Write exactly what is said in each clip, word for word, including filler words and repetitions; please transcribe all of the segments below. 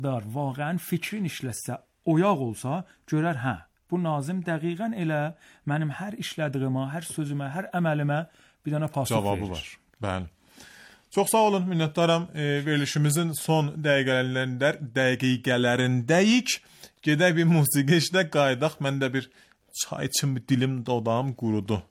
dar vaqəən fikrin işləsə, oyaq olsa, görər hə, bu nazim dəqiqən elə mənim hər işlədiyimə, hər sözümə, hər əməlimə bir dənə pasux cavabı verir. var. Bəli. Çox sağ olun, minnətdaram. E, verilişimizin son dəqiqələrində, dəqiqələrindəyik. Gedək bir musiqi işlə qaydaq. Mən də bir çay içim, dilim, dodağım qurudu.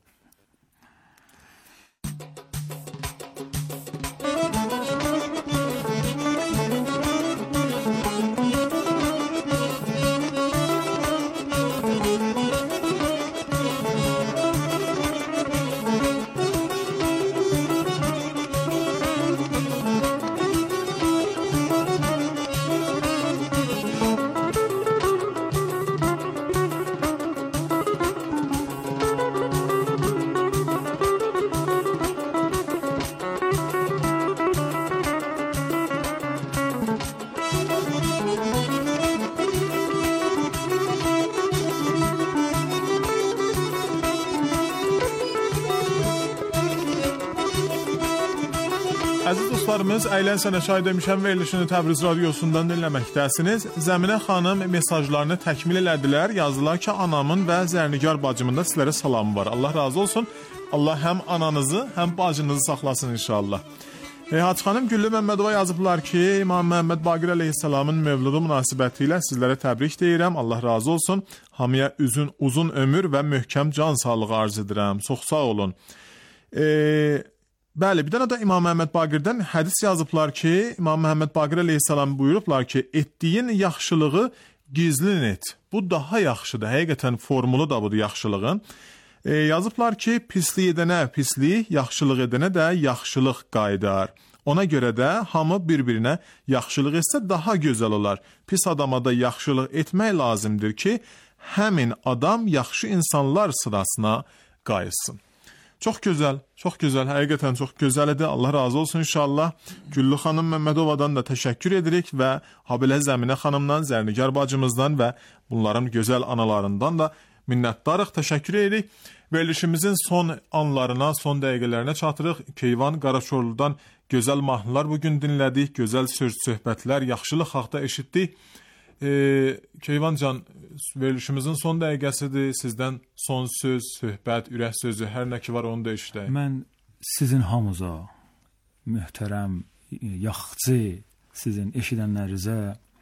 Əziz dostlarımız, Əylən Sənə Çay demişəm verilişini Təbriz radiosundan dinləməkdəsiniz. Zəminə xanım mesajlarını təkmil elədilər. Yazdılar ki, anamın və Zərnigar bacımın da sizlərə salamı var. Allah razı olsun. Allah həm ananızı, həm bacınızı saxlasın inşallah. E, Hacı xanım Güllü Məmmədova yazıblar ki, İmam Məhəmməd Baqir əleyhissalamın mövludu münasibəti ilə sizlərə təbrik deyirəm. Allah razı olsun. Hamıya üzün, uzun ömür və möhkəm can sağlığı arz edirəm. Çox sağ olun. Eee... Bəli, bir dənə də İmam Məhəmməd Baqirdən hədis yazıblar ki, İmam Məhəmməd Baqir əleyhissalam buyurublar ki, etdiyin yaxşılığı gizlin et. Bu daha yaxşıdır. Həqiqətən formulu da budur yaxşılığın. E, yazıblar ki, pislik edənə pislik, yaxşılıq edənə də yaxşılıq qaydar. Ona görə də hamı bir-birinə yaxşılıq etsə daha gözəl olar. Pis adama da yaxşılıq etmək lazımdır ki, həmin adam yaxşı insanlar sırasına qayıtsın. Çox gözəl, çox gözəl, həqiqətən çox gözəl idi. Allah razı olsun inşallah. Güllü xanım Məmmədovadan da təşəkkür edirik və habelə Zəminə xanımdan, Zərnigar bacımızdan və bunların gözəl analarından da minnətdarıq, təşəkkür edirik. Verilişimizin son anlarına, son dəqiqələrinə çatırıq. Keyvan Qaraçorludan gözəl mahnılar bugün dinlədik, gözəl söz söhbətlər, yaxşılıq haqda eşitdik. Ee, Keyvancan, verilişimizin son dəqiqəsidir. Sizdən son söz, söhbət, ürək sözü, hər nə ki var onu da eşidək. Mən sizin hamıza, möhtərəm, yaxçı, sizin eşidənlərinizə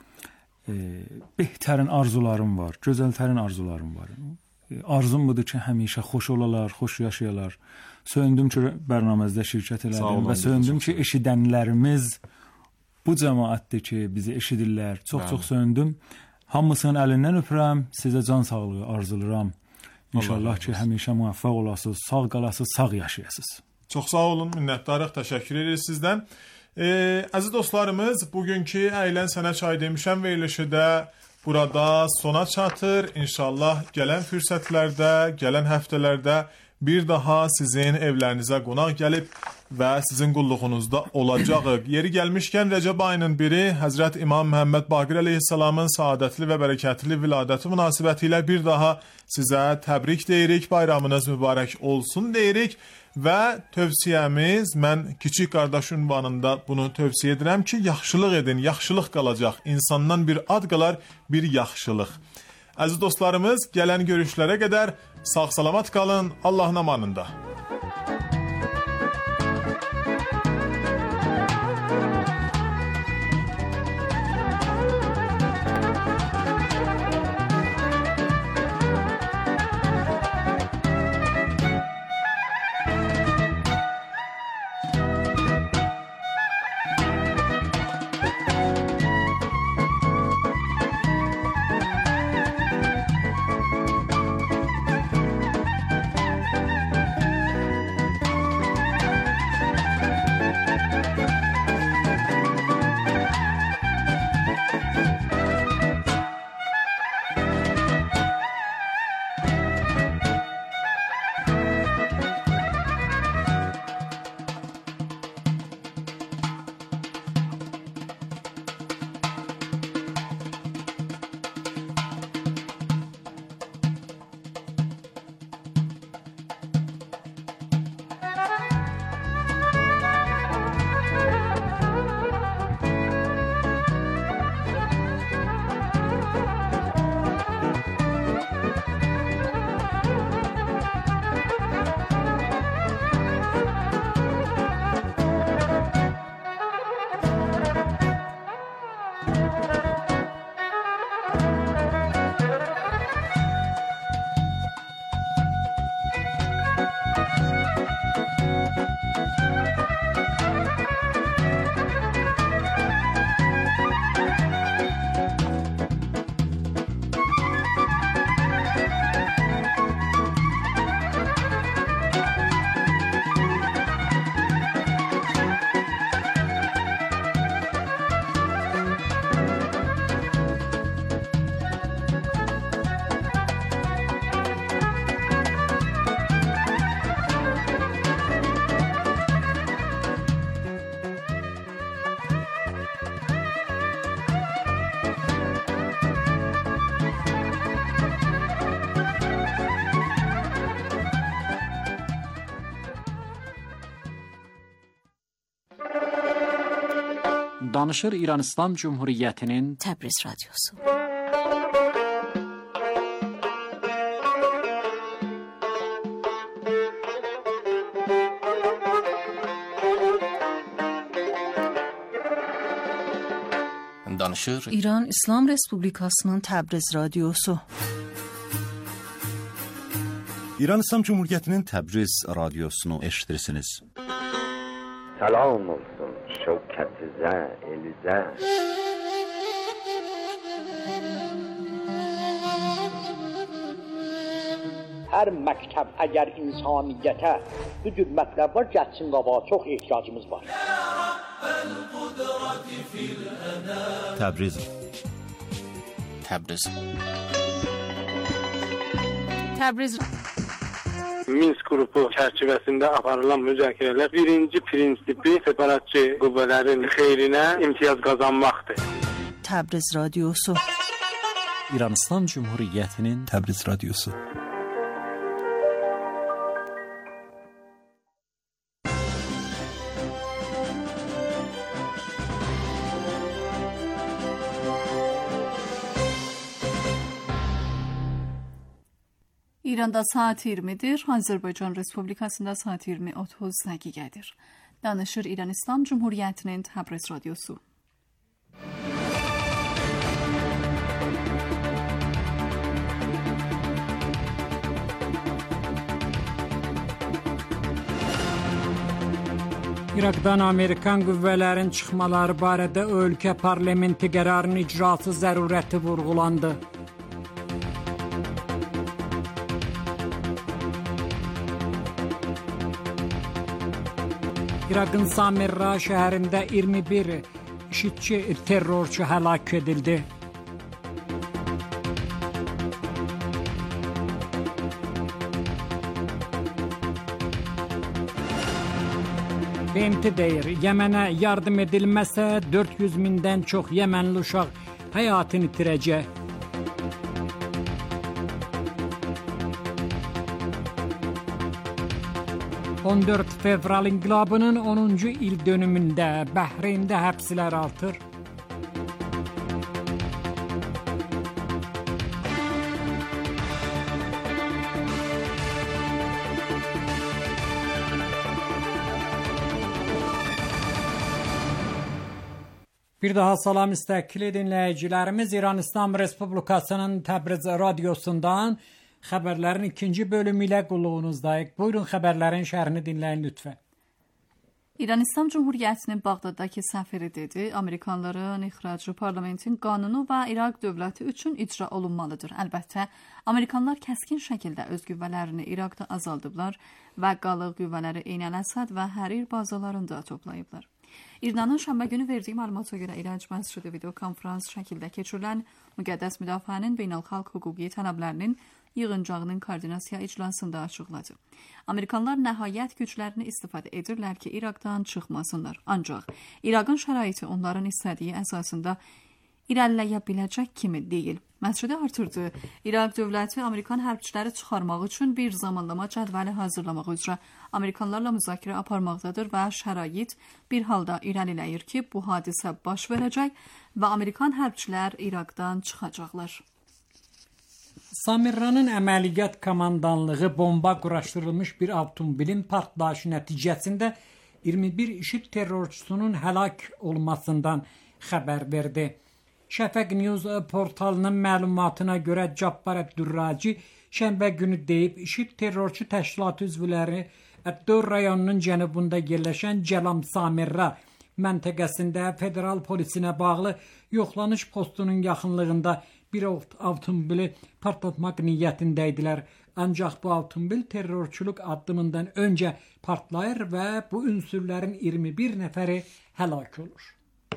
e, behtərin arzularım var, gözəltərin arzularım var. E, arzum budur ki, həmişə xoş olalar, xoş yaşayalar. Söndüm ki, bərnaməzdə şirkət elədim və söndüm ki, eşidənlərimiz bu cəmaətdir ki, bizi eşidirlər. Çox-çox söndüm. Hamısının əlindən öpürəm. Sizə can sağlığı arzulayıram. İnşallah ki, həmişə müvəffəq olasınız, sağ qalasınız, sağ yaşayasınız. Çox sağ olun, minnətdarıq, təşəkkür edirik sizdən. E, əziz dostlarımız, bugünkü Əylən Sənə Çay demişəm verilişi də burada sona çatır. İnşallah gələn fürsətlərdə, gələn həftələrdə bir daha sizin evlərinizə qonaq gəlib və sizin qulluğunuzda olacağıq. Yeri gəlmişkən Rəcəb ayının biri Həzrət İmam Məhəmməd Baqir əleyhissalamın saadətli və bərəkətli viladəti münasibəti ilə bir daha sizə təbrik deyirik, bayramınız mübarək olsun deyirik və tövsiyəmiz, mən kiçik qardaş ünvanında bunu tövsiyə edirəm ki, yaxşılıq edin, yaxşılıq qalacaq. İnsandan bir ad qalar, bir yaxşılıq. Əziz dostlarımız, gələn görüşlərə qədər sağ-salamat qalın, Allahın amanında. Danışır İran İslam Cumhuriyeti'nin Təbriz Radyosu. Danışır İran İslam Respublikasının Təbriz Radyosu. İran İslam Cumhuriyeti'nin Təbriz Radyosunu eşitirsiniz. Salam olsun şevketize, elize. Hər məktəb əgər insaniyyətə bu cür mətləb var, gəlsin qabağa, çox ehtiyacımız var. Təbriz Təbriz Təbriz Minsk qrupu çərçivəsində aparılan müzakirələr birinci prinsipi separatçı qüvvələrin xeyrinə imtiyaz qazanmaqdır. Təbriz Radyosu. İran İslam Cumhuriyeti'nin Təbriz Radyosu. İranda saat iyirmidir, Azərbaycan Respublikasında saat iyirmi otuz dəqiqədir. Danışır İran İslam Cumhuriyeti'nin Təbriz Radyosu. İraqdan Amerikan qüvvələrin çıxmaları barədə ölkə parlamenti qərarının icrası zərurəti vurğulandı. İraqın Samirra şəhərində iyirmi bir işitçi terrorçu həlak edildi. B M T deyir, Yəmənə yardım edilməsə dörd yüz mindən çox Yəmənli uşaq həyatını itirəcək. on dörd fevral inqilabının onuncu il dönümündə Bəhreyndə həbslər artır. Bir daha salam müstəqil dinləyicilərimiz, İran İslam Respublikasının Təbriz Radyosundan xəbərlərin ikinci bölümü ilə qulluğunuzdayıq. Buyurun xəbərlərin şərhini dinləyin lütfən. İran İslam Cumhuriyeti'nin Bağdaddakı səfiri dedi, Amerikanların ixracı parlamentin qanunu və İraq dövləti üçün icra olunmalıdır. Əlbəttə, Amerikanlar kəskin şəkildə öz qüvvələrini İraqda azaldıblar və qalıq qüvvələri Eyn Əsəd və Hərir bazalarında toplayıblar. İranın şənbə günü verdiyi məlumata görə İrəc məscidi videokonferans şəkildə keçirilən müqəddəs müdafiənin beynəlxalq hüquqi tələblərinin yığıncağının koordinasiya iclasında açıqladı. Amerikanlar nəhayət güclərini istifadə edirlər ki, İraqdan çıxmasınlar. Ancaq İraqın şəraiti onların istədiyi əsasında irəliləyə biləcək kimi deyil. Məscidi artırdı. İraq dövləti Amerikan hərbçiləri çıxarmaq üçün bir zamanlama cədvəli hazırlamaq üzrə Amerikanlarla müzakirə aparmaqdadır və şərait bir halda irəliləyir ki, bu hadisə baş verəcək və Amerikan hərbçilər İraqdan çıxacaqlar. Samirranın əməliyyat komandanlığı bomba quraşdırılmış bir avtomobilin partlayışı nəticəsində iyirmi bir IŞİD terrorçusunun həlak olmasından xəbər verdi. Şəfəq News portalının məlumatına görə Cabbar Əbdürraci şənbə günü deyib, IŞİD terrorçu təşkilatı üzvləri Əddur rayonunun cənubunda yerləşən Cəlam Samirra məntəqəsində federal polisinə bağlı yoxlanış postunun yaxınlığında bir avtomobili partlatmaq niyyətində idilər. Ancaq bu avtomobil terrorçuluq addımından öncə partlayır və bu ünsürlərin iyirmi bir nəfəri həlak olur.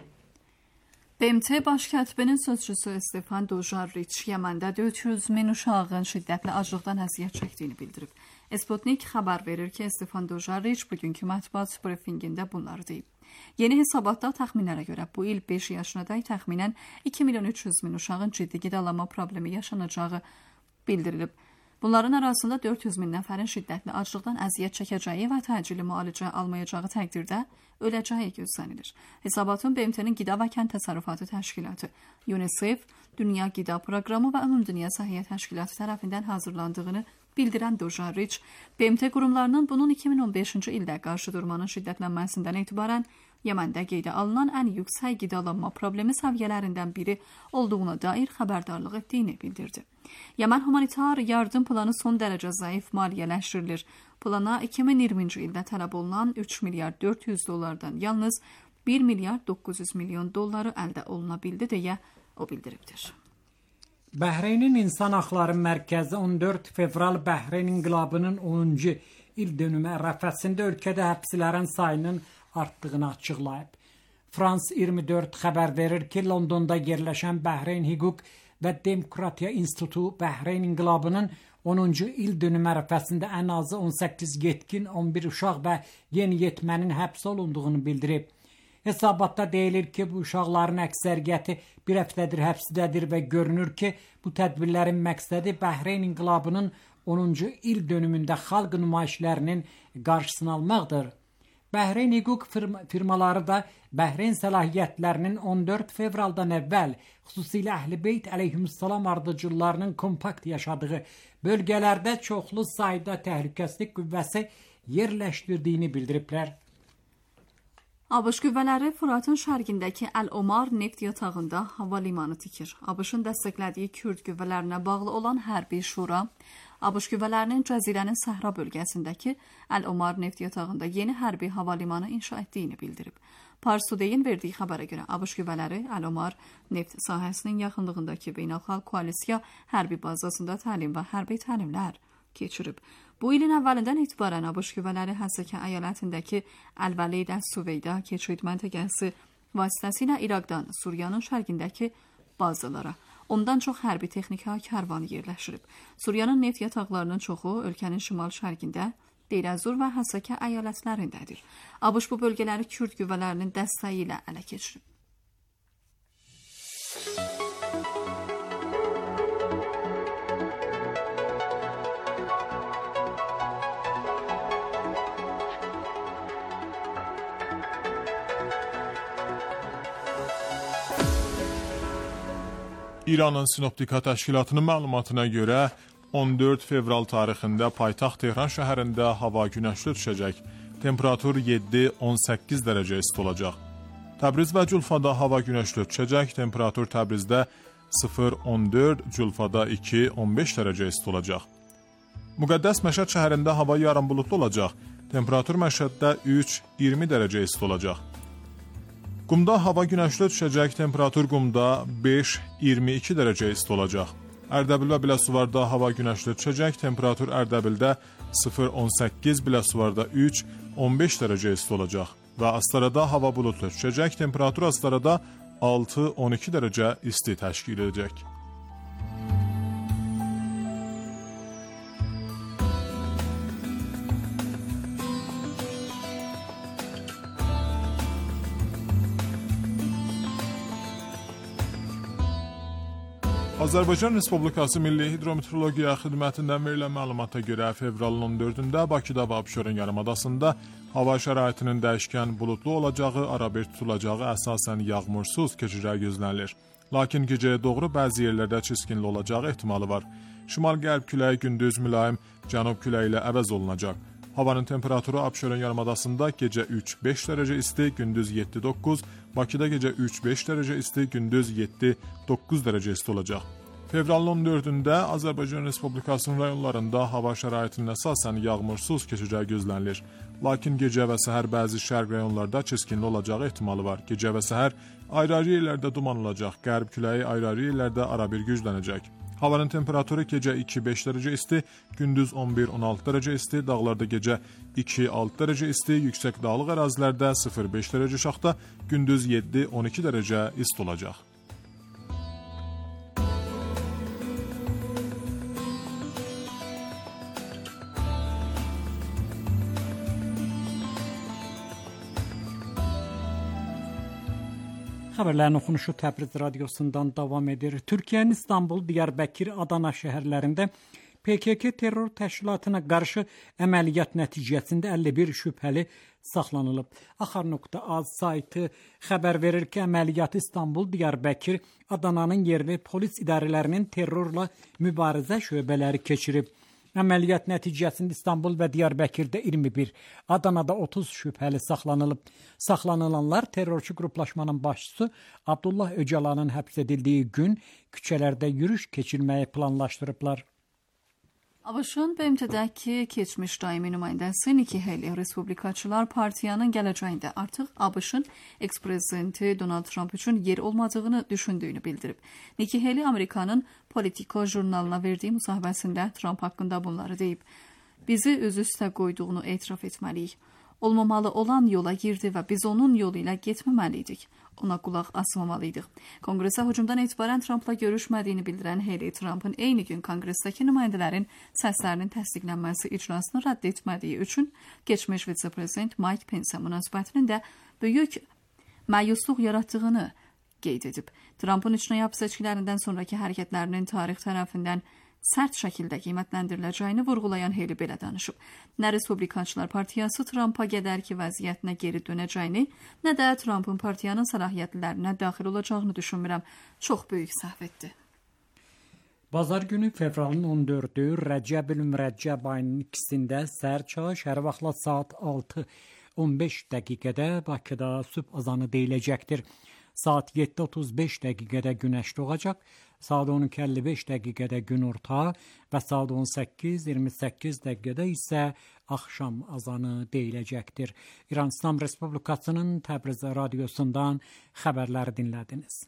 B M T baş kətibinin sözçüsü Stefan Dujarric Yəməndə dörd yüz min uşağın şiddətli aclıqdan əziyyət çəkdiyini bildirib. Sputnik xəbər verir ki, Stefan Dujarric bugünkü mətbuat brifingində bunları deyib. Yeni hesabatda təxminlərə görə bu il beş yaşınadək təxminən iki milyon üç yüz min uşağın ciddi qidalanma problemi yaşanacağı bildirilib. Bunların arasında dörd yüz min nəfərin şiddətli aclıqdan əziyyət çəkəcəyi və təcili müalicə almayacağı təqdirdə öləcəyi gözlənilir. Hesabatın B M T-nin Qida və Kənd Təsərrüfatı Təşkilatı, UNICEF, Dünya Qida Proqramı və Ümumdünya Səhiyyə Təşkilatı tərəfindən hazırlandığını bildirən Dujarric, B M T qurumlarının bunun iki min on beşinci ildə qarşı durmanın şiddətlənməsindən etibarən Yəməndə qeydə alınan ən yüksək qidalanma problemi səviyyələrindən biri olduğuna dair xəbərdarlıq etdiyini bildirdi. Yəmən humanitar yardım planı son dərəcə zəif maliyyələşdirilir. Plana iki min iyirminci ildə tələb olunan üç milyard dörd yüz dollardan yalnız bir milyard doqquz yüz milyon dolları əldə oluna bildi deyə o bildiribdir. Bəhreynin İnsan Haqları Mərkəzi on dörd fevral Bəhreyn inqilabının onuncu il dönümü ərəfəsində ölkədə həbslərin sayının artdığını açıqlayıb. Frans iyirmi dörd xəbər verir ki, Londonda yerləşən Bəhreyn Hüquq və Demokratiya İnstitutu Bəhreyn inqilabının onuncu il dönümü ərəfəsində ən azı on səkkiz yetkin, on bir uşaq və yeniyetmənin həbs olunduğunu bildirib. Hesabatda deyilir ki, bu uşaqların əksəriyyəti bir həftədir həbsdədir və görünür ki, bu tədbirlərin məqsədi Bəhreyn inqilabının onuncu il dönümündə xalq nümayişlərinin qarşısını almaqdır. Bəhreyn hüquq firmaları da Bəhreyn səlahiyyətlərinin on dörd fevraldan əvvəl xüsusilə Əhl-i Beyt əleyhissalam ardıcıllarının kompakt yaşadığı bölgələrdə çoxlu sayda təhlükəsizlik qüvvəsi yerləşdirdiyini bildiriblər. ABŞ qüvvələri Fıratın şərqindəki Əl-Omar neft yatağında hava limanı tikir. ABŞ-ın dəstəklədiyi Kürd qüvvələrinə bağlı olan hərbi şura, ABŞ qüvvələrinin Cəzirənin Səhra bölgəsindəki Əl-Omar neft yatağında yeni hərbi hava limanı inşa etdiyini bildirib. Pars Today-in verdiyi xəbərə görə ABŞ qüvvələri Əl-Omar neft sahəsinin yaxınlığındakı beynəlxalq koalisiya hərbi bazasında təlim və hərbi təlimlər keçirib. Bu ilin əvvəlindən etibarən ABŞ qüvvələri Həssəkə əyalətindəki Əl-Vəlid Əs-Süveyda keçid məntəqəsi vasitəsilə İraqdan Suriyanın şərqindəki bazalara ondan çox hərbi texnika kərvanı yerləşdirib. Suriyanın neft yataqlarının çoxu ölkənin şimal-şərqində, Deyr-Əzur və Həssəkə əyalətlərindədir. ABŞ bu bölgələri Kürd qüvvələrinin dəstəyi ilə ələ keçirib. İranın Sinoptika Təşkilatının məlumatına görə on dörd fevral tarixində paytaxt Tehran şəhərində hava günəşli düşəcək. Temperatur yeddi on səkkiz dərəcə isti olacaq. Təbriz və Culfada hava günəşli düşəcək. Temperatur Təbrizdə sıfır on dörd, Culfada iki on beş dərəcə isti olacaq. Müqəddəs Məşəd şəhərində hava yarım buludlu olacaq. Temperatur Məşəddə üç iyirmi dərəcə isti olacaq. Qumda hava günəşli düşəcək, temperatur Qumda beş iyirmi iki dərəcə isti olacaq. Ərdəbil və Biləsuvarda hava günəşli düşəcək, temperatur Ərdəbildə sıfır on səkkiz, Biləsuvarda üç on beş dərəcə isti olacaq. Və Astarada hava buludlu düşəcək, temperatur Astarada altı on iki dərəcə isti təşkil edəcək. Azərbaycan Respublikası Milli Hidrometeorologiya Xidmətindən verilən məlumata görə fevralın on dördündə Bakıda və Abşeron yarımadasında hava şəraitinin dəyişkən buludlu olacağı, arabir tutulacağı, əsasən yağmursuz keçəcəyi gözlənilir. Lakin gecəyə doğru bəzi yerlərdə çiskinli olacağı ehtimalı var. Şimal-qərb küləyi gündüz mülayim cənub küləyi ilə əvəz olunacaq. Havanın temperaturu Abşeron yarımadasında gecə üç beş dərəcə isti, gündüz yeddi doqquz, Bakıda gecə üç beş dərəcə isti, gündüz yeddi doqquz dərəcə isti olacaq. Fevralın on dördündə Azərbaycan Respublikasının rayonlarında hava şəraitinin əsasən yağmursuz keçəcəyi gözlənilir. Lakin gecə və səhər bəzi şərq rayonlarda çiskinli olacağı ehtimalı var. Gecə və səhər ayrı-ayrı yerlərdə duman olacaq, qərb küləyi ayrı-ayrı yerlərdə arabir güclənəcək. Havanın temperaturu gecə iki beş dərəcə isti, gündüz on bir on altı dərəcə isti, dağlarda gecə iki altı dərəcə isti, yüksək dağlıq ərazilərdə sıfır beş dərəcə şaxta, gündüz yeddi on iki dərəcə isti olacaq. Xəbərlərin oxunuşu Təbriz radiosundan davam edir. Türkiyənin İstanbul, Diyarbəkir, Adana şəhərlərində P K K terror təşkilatına qarşı əməliyyat nəticəsində əlli bir şübhəli saxlanılıb. Axar.az saytı xəbər verir ki, əməliyyatı İstanbul, Diyarbəkir, Adananın yerli polis idarələrinin terrorla mübarizə şöbələri keçirib. Əməliyyat nəticəsində İstanbul və Diyarbəkirdə iyirmi bir, Adanada otuz şübhəli saxlanılıb. Saxlanılanlar terrorçu qruplaşmanın başçısı Abdullah Öcalanın həbs edildiyi gün küçələrdə yürüyüş keçirməyi planlaşdırıblar. ABŞ-ın B M T-dəki keçmiş daimi nümayəndəsi Nikki Haley Respublikaçılar Partiyanın gələcəyində artıq ABŞ-ın eks-prezidenti Donald Trump üçün yer olmadığını düşündüyünü bildirib. Nikki Haley Amerikanın Politico jurnalına verdiyi müsahibəsində Trump haqqında bunları deyib. Bizi öz üstə qoyduğunu etiraf etməliyik. Olmamalı olan yola girdi və biz onun yolu ilə getməməliydik. Ona qulaq asmamalıydıq. Konqresə hücumdan etibarən Trumpla görüşmədiyini bildirən Haley Trumpın eyni gün konqresdəki nümayəndələrin səslərinin təsdiqlənməsi icrasını rədd etmədiyi üçün keçmiş vitse-prezident Mike Pence münasibətinin də böyük məyusluq yaratdığını qeyd edib. Trumpın içinayap seçkilərindən sonraki hərəkətlərinin tarix tərəfindən sərt şəkildə qiymətləndiriləcəyini vurğulayan Haley belə danışıb. Nə Respublikaçılar Partiyası Trumpa qədərki vəziyyətinə geri dönəcəyini, nə də Trumpın partiyanın səlahiyyətlərinə daxil olacağını düşünmürəm. Çox böyük səhvdir. Bazar günü fevralın on dördü Rəcəbül-Mürəccəb ayının ikisində səhər çağı şəhər vaxtla saat altı on beş dəqiqədə Bakıda sübh azanı deyiləcəkdir. Saat yeddi otuz beş dəqiqədə günəş doğacaq, saat on iki əlli beş dəqiqədə gün orta və saat on səkkiz iyirmi səkkiz dəqiqədə isə axşam azanı deyiləcəkdir. İran İslam Respublikasının Təbriz radiosundan xəbərləri dinlədiniz.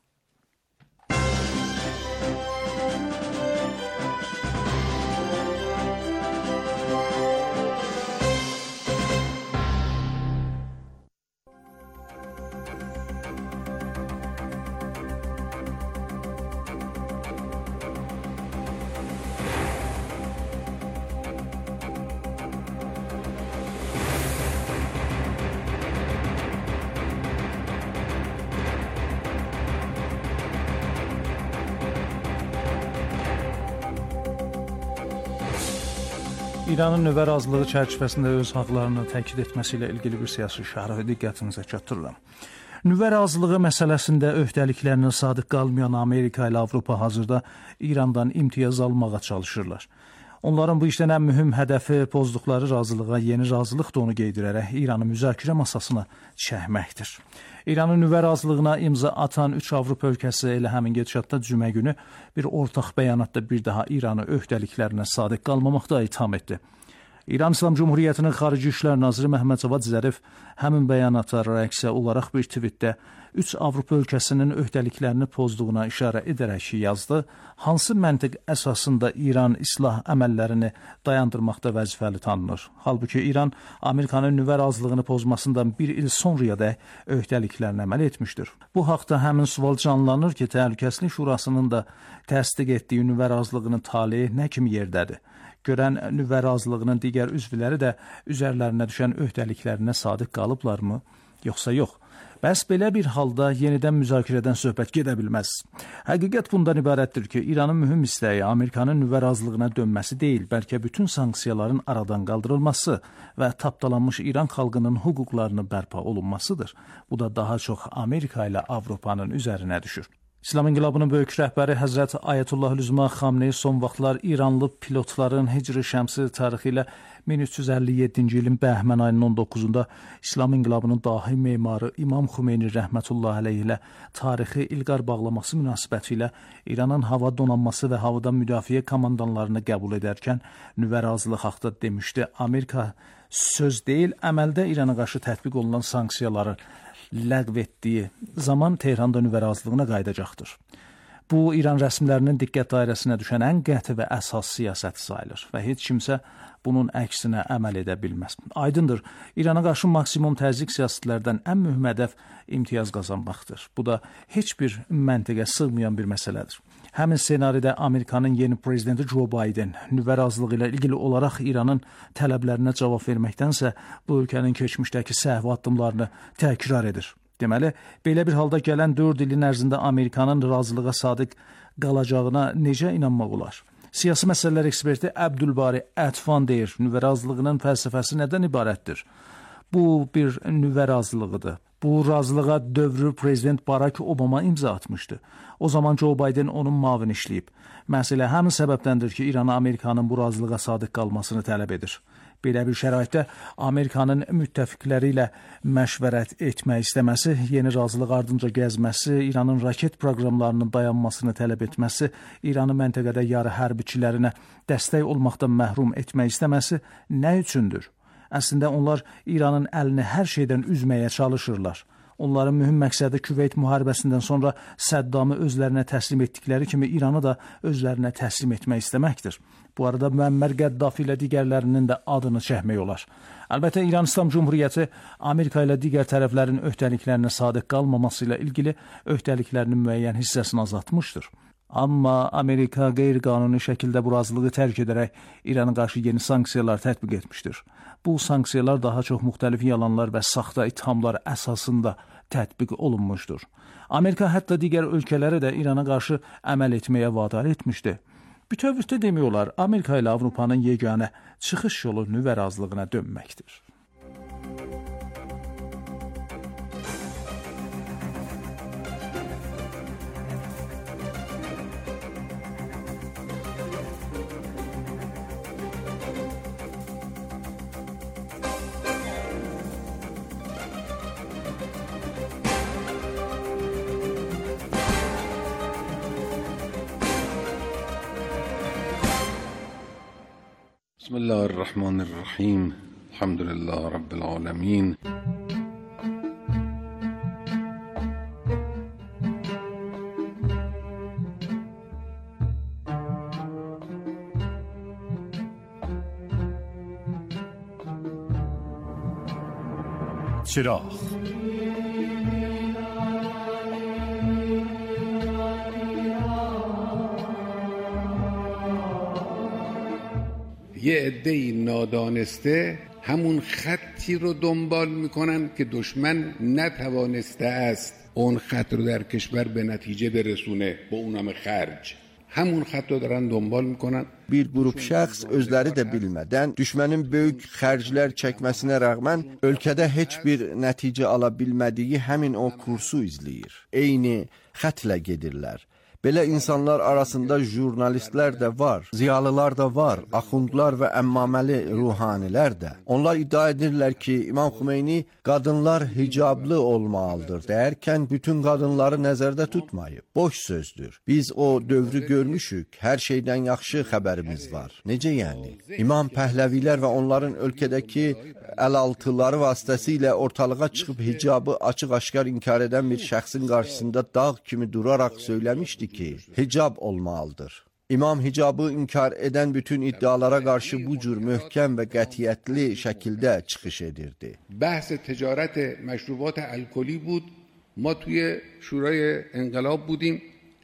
İranın nüvə razılığı çərçivəsində öz haqlarını təkid etməsi ilə ilgili bir siyasi şərhi diqqətinizə çatdırıram. Nüvə razılığı məsələsində öhdəliklərinə sadiq qalmayan Amerika ilə Avropa hazırda İrandan imtiyaz almağa çalışırlar. Onların bu işdən ən mühüm hədəfi pozduqları razılığa yeni razılıq da onu qeydirərək İranı müzakirə masasına çəkməkdir. İranın nüvə razılığına imza atan üç Avropa ölkəsi elə həmin gedişatda cümə günü bir ortaq bəyanatda bir daha İranı öhdəliklərinə sadiq qalmamaqda itham etdi. İran İslam Cumhuriyyətinin Xarici İşlər Naziri Məhəmməd Cavad Zərif həmin bəyanata reaksiya olaraq bir tweetdə üç Avropa ölkəsinin öhdəliklərini pozduğuna işarə edərək yazdı. Hansı məntiq əsasında İran islah əməllərini dayandırmaqda vəzifəli tanınır? Halbuki İran Amerikanın nüvə razılığını pozmasından bir il sonrayadək öhdəliklərini əməl etmişdir. Bu haqda həmin sual canlanır ki, Təhlükəsizlik Şurasının da təsdiq etdiyi nüvə razılığının taleyi nə kimi yerdədir? Görən nüvə razılığının digər üzvləri də üzərlərinə düşən öhdəliklərinə sadiq qalıblarmı, yoxsa yox? Bəs belə bir halda yenidən müzakirədən söhbət gedə bilməz. Həqiqət bundan ibarətdir ki, İranın mühüm istəyi Amerikanın nüvə razılığına dönməsi deyil, bəlkə bütün sanksiyaların aradan qaldırılması və tapdalanmış İran xalqının hüquqlarını bərpa olunmasıdır. Bu da daha çox Amerika ilə Avropanın üzərinə düşür. İslam İnqilabının böyük rəhbəri Həzrət Ayətullah Lüzma Xamneyi son vaxtlar İranlı pilotların Hicri Şəmsi tarixi ilə min üç yüz əlli yeddinci ilin bəhmən ayının on doqquzunda İslam İnqilabının dahi memarı İmam Xümeyni rəhmətullah əleyh ilə tarixi İlqar bağlaması münasibəti ilə İranın hava donanması və havadan müdafiə komandanlarını qəbul edərkən nüvə razılığı haqda demişdi. Amerika söz deyil, əməldə İrana qarşı tətbiq olunan sanksiyaları ləğv etdiyi zaman Tehranda nüvə razılığına qayıdacaqdır. Bu, İran rəsmilərinin diqqət dairəsinə düşən ən qəti və əsas siyasəti sayılır və heç kimsə bunun əksinə əməl edə bilməz. Aydındır, İrana qarşı maksimum təzyiq siyasətlərdən ən mühüm hədəf imtiyaz qazanmaqdır. Bu da heç bir məntiqə sığmayan bir məsələdir. Həmin senaridə Amerikanın yeni prezidenti Joe Biden nüvə razılığı ilə ilgili olaraq İranın tələblərinə cavab verməkdənsə bu ölkənin keçmişdəki səhv addımlarını təkrar edir. Deməli, belə bir halda gələn dörd ilin ərzində Amerikanın razılığa sadiq qalacağına necə inanmaq olar? Siyasi məsələlər eksperti Əbdülbari Ətfan deyir, nüvə razılığının fəlsəfəsi nədən ibarətdir? Bu bir nüvə razılığıdır. Bu razılığa dövrü prezident Barack Obama imza atmışdı. O zaman Joe Biden onun mavin işləyib. Məsələ həmin səbəbdəndir ki, İrana Amerikanın bu razılığa sadiq qalmasını tələb edir. Belə bir şəraitdə Amerikanın müttəfiqləri ilə məşvərət etmək istəməsi, yeni razılıq ardınca gəzməsi, İranın raket proqramlarının dayanmasını tələb etməsi, İranı məntəqədə yarı hərbiçilərinə dəstək olmaqdan məhrum etmək istəməsi nə üçündür? Əslində onlar İranın əlini hər şeydən üzməyə çalışırlar. Onların mühüm məqsədi Küveyt müharibəsindən sonra Səddamı özlərinə təslim etdikləri kimi İranı da özlərinə təslim etmək istəməkdir. Bu arada Müəmmər Qəddafi ilə digərlərinin də adını çəkmək olar. Əlbəttə, İran İslam Cumhuriyyəti Amerika ilə digər tərəflərin öhdəliklərinə sadiq qalmaması ilə ilgili öhdəliklərinin müəyyən hissəsini azaltmışdır. Amma Amerika qeyri-qanuni şəkildə bu razılığı tərk edərək İrana qarşı yeni sanksiyalar tətbiq etmişdir. Bu sanksiyalar daha çox müxtəlif yalanlar və saxta ithamlar əsasında tətbiq olunmuşdur. Amerika hətta digər ölkələrə də İrana qarşı əməl etməyə vadar etmişdi. Bütövlükdə demək olar, Amerika ilə Avropanın yeganə çıxış yolu nüvə razılığına dönməkdir. بسم الله الرحمن الرحیم الحمد لله رب العالمین چراغ یه عده‌ای نادانسته همون خطی رو دنبال میکنن که دشمن نتوانسته است اون خط رو در کشور به نتیجه برسونه با اونم خرج. همون xətt döndürən dönbal mikonan. Bir qrup şəxs özləri də bilmədən düşmənin böyük xərclər çəkməsinə rəğmən ölkədə heç bir nəticə ala bilmədiyi həmin o kursu izləyir. Eyni xətlə gedirlər. Belə insanlar arasında jurnalistlər də var, ziyalılar da var, axundlar və əmmaməli ruhanilər də. Onlar iddia edirlər ki, İmam Xümeyni qadınlar hicablı olmalıdır deyərkən bütün qadınları nəzərdə tutmayıb. Boş sözdür. Biz o dövrü görmüşük, hər şeydən yaxşı xəbərimiz var. Necə yəni? İmam Pəhləvilər və onların ölkədəki əlaltıları vasitəsilə ortalığa çıxıb hicabı açıq-aşkar inkar edən bir şəxsin qarşısında dağ kimi duraraq söyləmişdi ki, hicab olmalıdır. İmam hicabı inkar edən bütün iddialara qarşı bu cür möhkəm və qətiyyətli şəkildə çıxış edirdi. Bəhs ticarət məşrubat alkoli bud. Ma توی شورای انقلاب بودیم.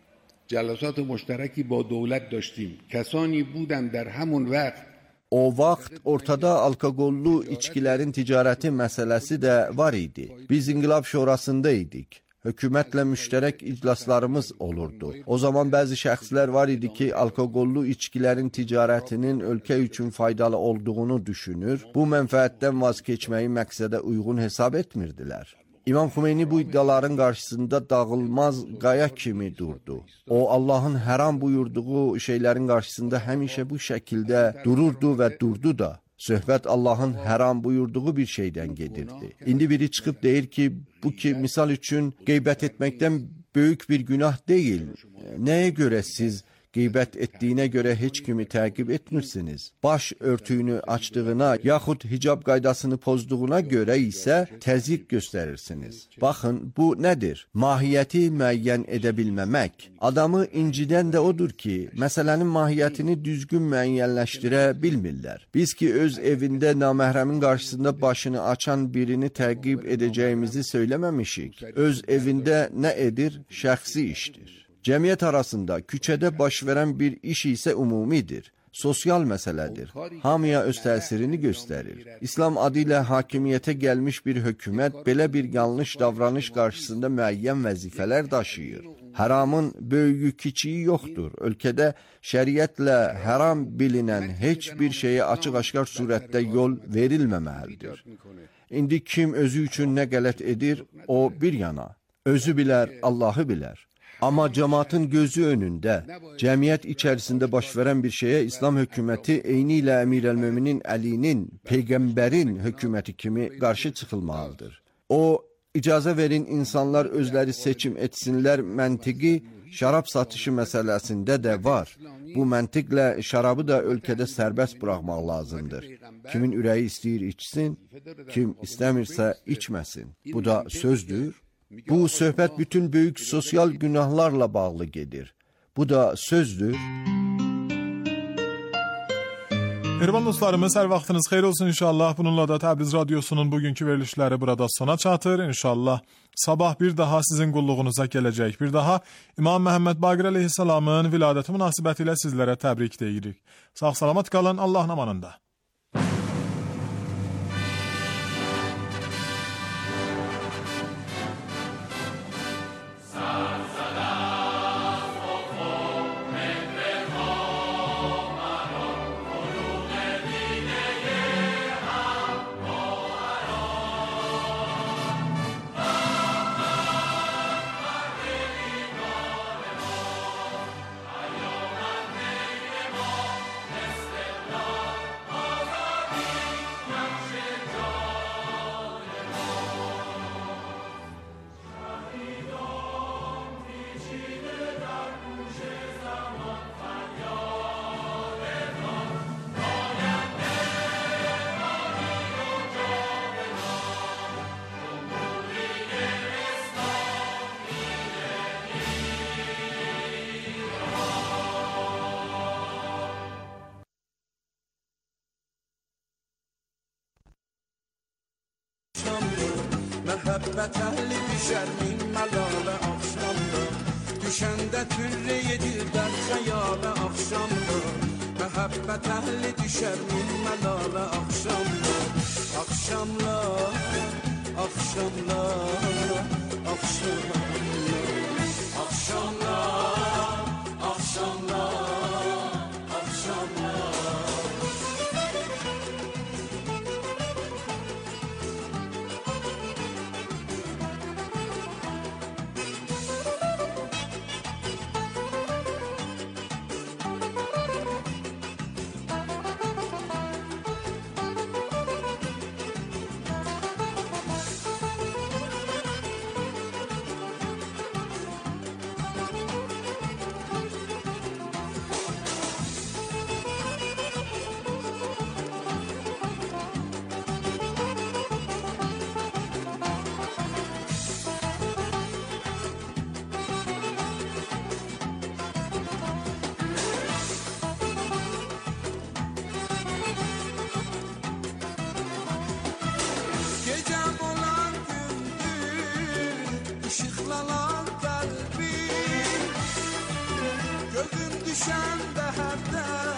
جلسات مشترکی با دولت داشتیم. کسانی بودن در همون وقت O vaxt ortada alkoqollu içkilərin ticarəti məsələsi də var idi. Biz İnqilab Şurasında idik. Hökumətlə müştərək iclaslarımız olurdu. O zaman bəzi şəxslər var idi ki, alkoqollu içkilərin ticarətinin ölkə üçün faydalı olduğunu düşünür, bu mənfəətdən vaz keçməyi məqsədə uyğun hesab etmirdilər. İmam Xümeyni bu iddiaların qarşısında dağılmaz qaya kimi durdu. O, Allahın haram buyurduğu şeylərin qarşısında həmişə bu şəkildə dururdu və durdu da. Söhbət Allahın haram buyurduğu bir şeydən gedirdi. İndi biri çıxıb deyir ki, bu ki, misal üçün qeybət etməkdən böyük bir günah deyil. Nəyə görə siz qeybət etdiyinə görə heç kimi təqib etmirsiniz? Baş örtüyünü açdığına, yaxud hicab qaydasını pozduğuna görə isə təzyiq göstərirsiniz. Baxın, bu nədir? Mahiyyəti müəyyən edə bilməmək. Adamı incidən də odur ki, məsələnin mahiyyətini düzgün müəyyənləşdirə bilmirlər. Biz ki, öz evində naməhrəmin qarşısında başını açan birini təqib edəcəyimizi söyləməmişik. Öz evində nə edir? Şəxsi işdir. Cəmiyyət arasında küçədə baş verən bir iş isə ümumidir. sosial məsələdir. Hamıya öz təsirini göstərir. İslam adı ilə hakimiyyətə gəlmiş bir hökumət belə bir yanlış davranış qarşısında müəyyən vəzifələr daşıyır. Haramın böyüyü kiçiyi yoxdur. Ölkədə şəriətlə haram bilinən heç bir şeyə açıq-aşkar surətdə yol verilməməlidir. İndi kim özü üçün nə qələt edir, o bir yana. Özü bilər, Allahı bilər. Amma cəmaatın gözü önündə, cəmiyyət içərisində baş verən bir şeyə İslam hökuməti eyni ilə Əmirəl-Möminin Əlinin, Peyğəmbərin hökuməti kimi qarşı çıxılmalıdır. O, icazə verin insanlar özləri seçim etsinlər məntiqi şərab satışı məsələsində də var. Bu məntiqlə şərabı da ölkədə sərbəst buraxmaq lazımdır. Kimin ürəyi istəyir içsin, kim istəmirsə içməsin. Bu da sözdür. Bu söhbət bütün böyük sosial günahlarla bağlı gedir. Bu da sözdür. Mehriban dostlarımız, hər vaxtınız xeyir olsun inşallah. Bununla da Təbriz Radiosunun bugünkü verilişləri burada sona çatır. İnşallah sabah bir daha sizin qulluğunuza gələcək. Bir daha İmam Məhəmməd Baqir əleyhissalamın viladəti münasibəti ilə sizlərə təbrik deyirik. Sağ salamat qalın, Allahın amanında. Məhəbbət əhli düşər min məlalə axşamda, düşəndə türrə yedirlər xəyalə axşamda. Məhəbbət əhli düşər min məlalə axşamda, axşamlar, axşamlar, axşamlar, axşamlar, axşamlar, axşamlar. Işıqlanan qəlbim, gözüm düşəndə hərdən